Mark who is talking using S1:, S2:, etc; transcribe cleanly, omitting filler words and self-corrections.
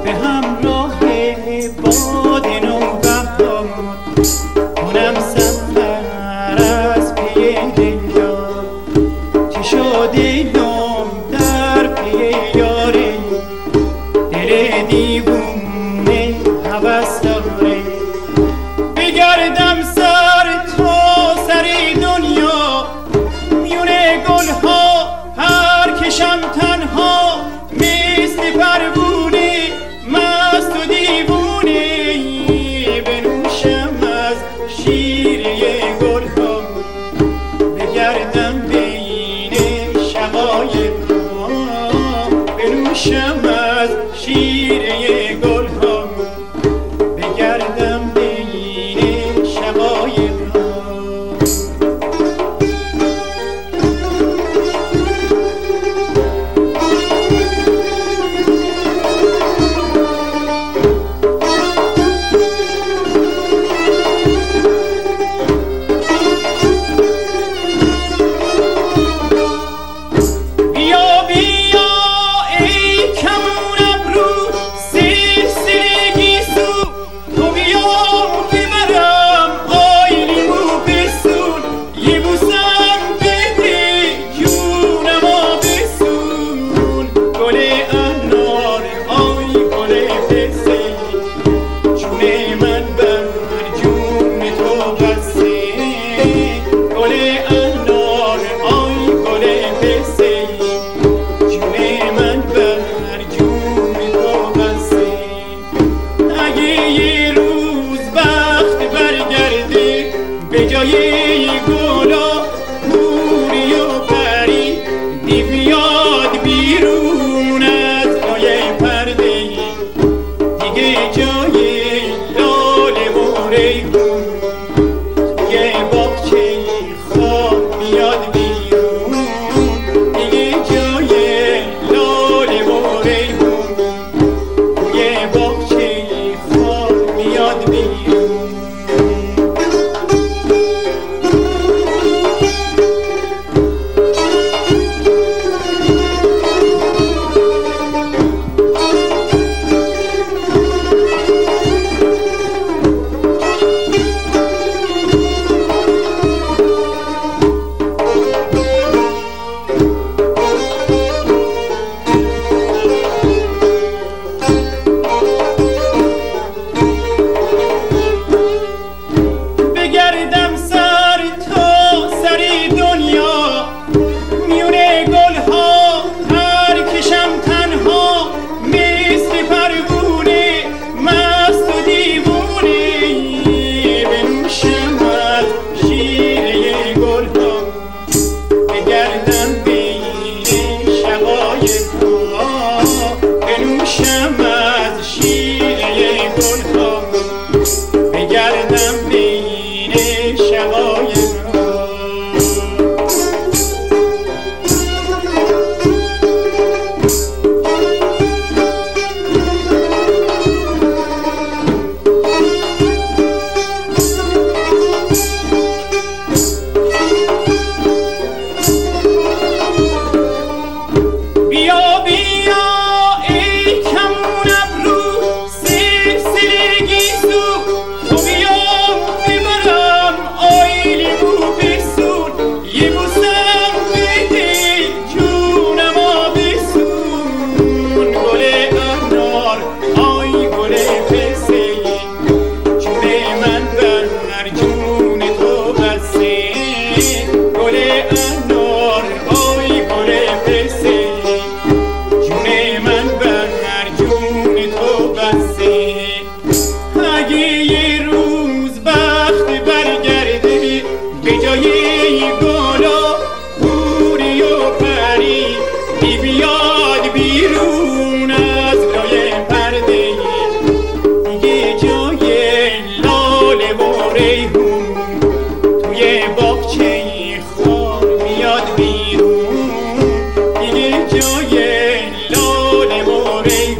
S1: به همراه باد نوبهار کنم سفر از پی دلدار. چه شادیم در پی یاری، دل دیوونه هوس داره. بگردم سر تا سری دنیا، میونه گلها پر کشم تنها، مثل پروونه مست و دیوونه. بنوشم از شیره گلها، بگردم بین شقایق ها. بنوشم از شیره گلها، بگردم بین شقایق ها. به جای گلا موری و پری، دی بیاد بیرون از لای پرده. دیگه جای لاله و ریحون توی باغچه خواب میاد بیرون. دیگه جای لاله و ریحون توی باغچه خواب میاد بیرون. بگردم سر تا سری دنیا، میونه گلها پر کشم تنها، مثل پروونه مست و دیوونه. بنوشم از شیره گلها، بگردم بین شقایق ها. بنوشم از شیره گلها، بگردم بین شقایق ها. بیا بیا ای کمون ابرو، سلسله گیسو، تو بیا ببرم آیلی بو بسون. یه بوسم بده جونم آبسون. گل انار آی گل پسه، جون من بر جون تو بسه. گل انار آی گل پسه، جون من بر جون تو بسه. اگه یه روز بخت برگرده، به جای گلا حوری و پری، دی بیاد بیرون از لای پرده. دیگه جای لاله و ریحون توی باغچه خار میاد بیرون. دیگه جای لاله و ریحون